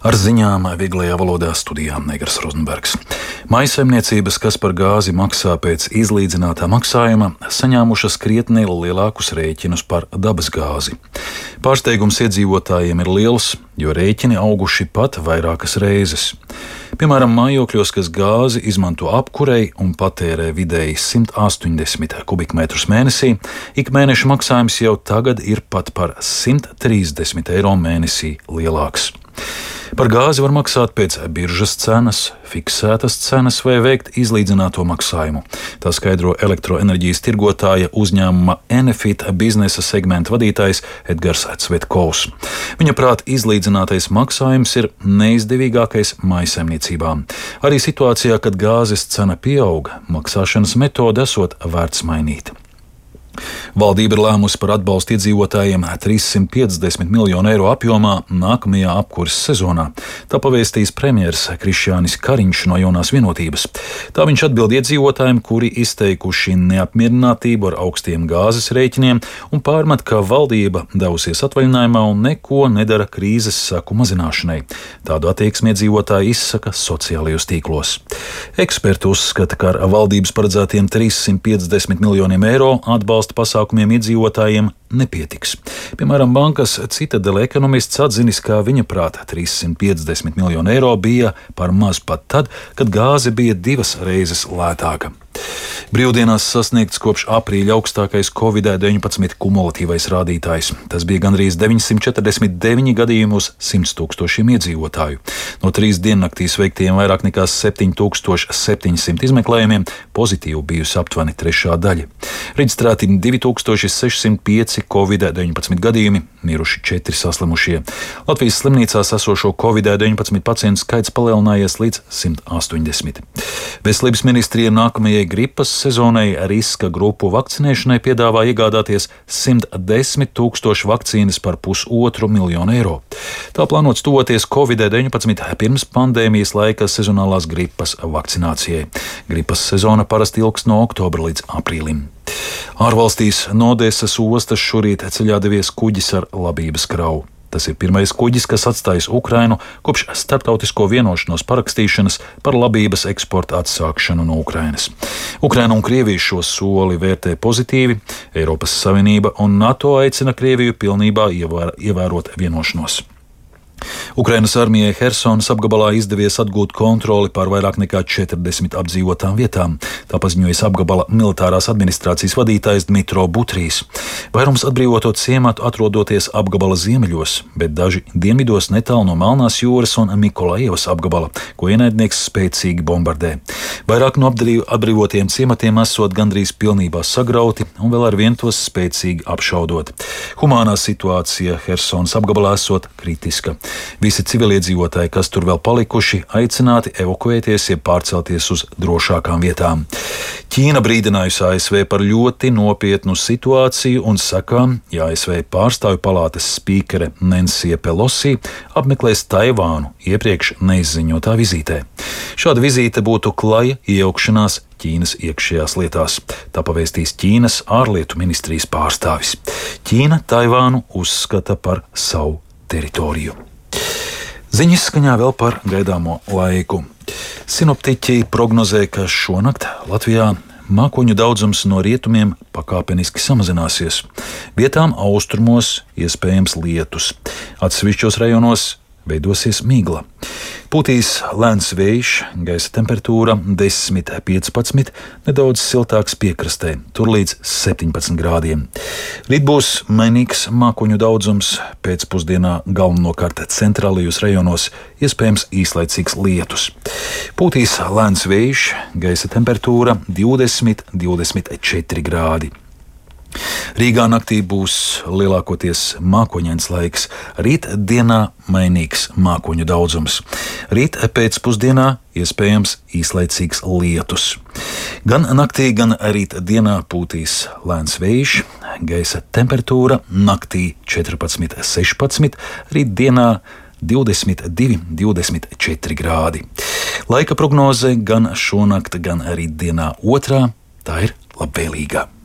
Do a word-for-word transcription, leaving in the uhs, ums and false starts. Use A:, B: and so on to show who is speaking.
A: Ar ziņām vieglajā valodā studijā Negras Rozenbergs. Mājsaimniecības, kas par gāzi maksā pēc izlīdzinātā maksājuma, saņēmušas krietni lielākus rēķinus par dabasgāzi. Pārsteigums iedzīvotājiem ir liels, jo rēķini auguši pat vairākas reizes. Piemēram, mājokļos, kas gāzi izmanto apkurei un patērē vidēji simt astoņdesmit kubikmetrus mēnesī, ik mēneša maksājums jau tagad ir pat par simt trīsdesmit eiro mēnesī lielāks. Par gāzi var maksāt pēc biržas cenas, fiksētas cenas vai veikt izlīdzināto maksājumu. Tā skaidro elektroenerģijas tirgotāja uzņēmuma Enefit biznesa segmenta vadītājs Edgars Cvetkovs. Viņa prāt, izlīdzinātais maksājums ir neizdevīgākais mājsaimniecībām. Arī situācijā, kad gāzes cena pieauga, maksāšanas metode esot vērts mainīt. Valdība ir lēmusi par atbalstu iedzīvotājiem trīssimt piecdesmit miljonu eiro apjomā nākamajā apkures sezonā. Tā pavēstījis premjers Krišjānis Kariņš no Jaunās Vienotības. Tā viņš atbild iedzīvotājiem, kuri izteikuši neapmierinātību ar augstiem gāzes rēķiniem un pārmet, ka valdība devusies atvaļinājumā un neko nedara krīzes seku mazināšanai. Tādu attieksmi iedzīvotāji izsaka sociālajos tīklos. Eksperti uzskata, ka ar valdības paredzētiem trīssimt piecdesmit miljoniem eiro atbalsta pasākumiem iedzīvotājiem nepietiks. Piemēram, bankas Citadele ekonomists atzinis, ka viņa prāta trīssimt piecdesmit miljonu eiro bija par maz pat tad, kad gāze bija divas reizes lētāka. Brīvdienās sasniegts kopš aprīļa augstākais covid deviņpadsmit kumulatīvais rādītājs. Tas bija gandrīz deviņsimt četrdesmit deviņi gadījumi uz simts tūkstošiem iedzīvotāju. No trīs diennaktīs veiktiem vairāk nekā septiņi tūkstoši septiņi simti izmeklējumiem pozitīvi bijusi aptuveni trešā daļa. Reģistrēti divi tūkstoši sešsimt pieci covid deviņpadsmit gadījumi, miruši četri saslimušie. Latvijas slimnīcās esošo covid deviņpadsmit pacientu skaits palielinājies līdz simt astoņdesmit. Veselības ministrija nākamajai gripas sezonai riska grupu vakcinēšanai piedāvā iegādāties simt desmit tūkstoši vakcīnas par pusotru miljonu eiro. Tā plānots tuvoties covid deviņpadsmit pirms pandēmijas laika sezonālās gripas vakcinācijai. Gripas sezona parasti ilgs no oktobra līdz aprīlim. Ārvalstīs no Odesas ostas šorīt ceļā devies kuģis ar labības kravu. Tas ir pirmais kuģis, kas atstājis Ukrainu kopš starptautisko vienošanos parakstīšanas par labības eksporta atsākšanu no Ukrainas. Ukraina un Krievija šo soli vērtē pozitīvi. Eiropas Savienība un NATO aicina Krieviju pilnībā ievēr, ievērot vienošanos. Ukrainas armijai Hersonas apgabalā izdevies atgūt kontroli pār vairāk nekā četrdesmit apdzīvotām vietām. Tā paziņojas apgabala militārās administrācijas vadītājs Dmitro Butrijs. Vairums atbrīvoto ciematu atrodoties apgabala ziemeļos, bet daži dienvidos netālu no Melnās jūras un Mikolajevas apgabala, ko ienaidnieks spēcīgi bombardē. Vairāk no atbrīvotiem ciematiem esot gandrīz pilnībā sagrauti un vēl ar vien tos spēcīgi apšaudot. Humānā situācija Hersonas apgabalā esot kritiska. Visi civiliedzīvotāji, kas tur vēl palikuši, aicināti evakuēties, jeb pārcelties uz drošākām vietām. Ķīna brīdinājusi A S V par ļoti nopietnu situāciju un sakām, ja A S V pārstāvju palātas spīkere Nancy Pelosi apmeklēs Taivānu iepriekš neizziņotā vizītē. Šāda vizīte būtu klaja iejaukšanās Ķīnas iekšējās lietās. Tā pavēstīs Ķīnas ārlietu ministrijas pārstāvis. Ķīna Taivānu uzskata par savu teritoriju. Ziņas skaņā vēl par gaidāmo laiku. Sinoptiķi prognozē, ka šonakt Latvijā mākoņu daudzums no rietumiem pakāpeniski samazināsies. Vietām austrumos iespējams lietus. Atsevišķos rajonos veidosies migla. Pūtīs lēns vējš, gaisa temperatūra desmit piecpadsmit, nedaudz siltāks piekrastē, tur līdz septiņpadsmit grādiem. Rīt būs mainīgs mākoņu daudzums, pēcpusdienā galvenokārt centrālajos rajonos iespējams īslaicīgs lietus. Pūtīs lēns vējš, gaisa temperatūra divdesmit divdesmit četri grādi. Rīgā naktī būs lielākoties mākoņains laiks, rīt dienā mainīgs mākoņu daudzums. Rīt pēcpusdienā iespējams īslaicīgs lietus. Gan naktī, gan rīt dienā pūtīs lēns vējš, gaisa temperatūra naktī četrpadsmit sešpadsmit, rīt dienā divdesmit divi divdesmit četri grādi. Laika prognoze gan šonakt, gan rīt dienā otrā, tā ir labvēlīga.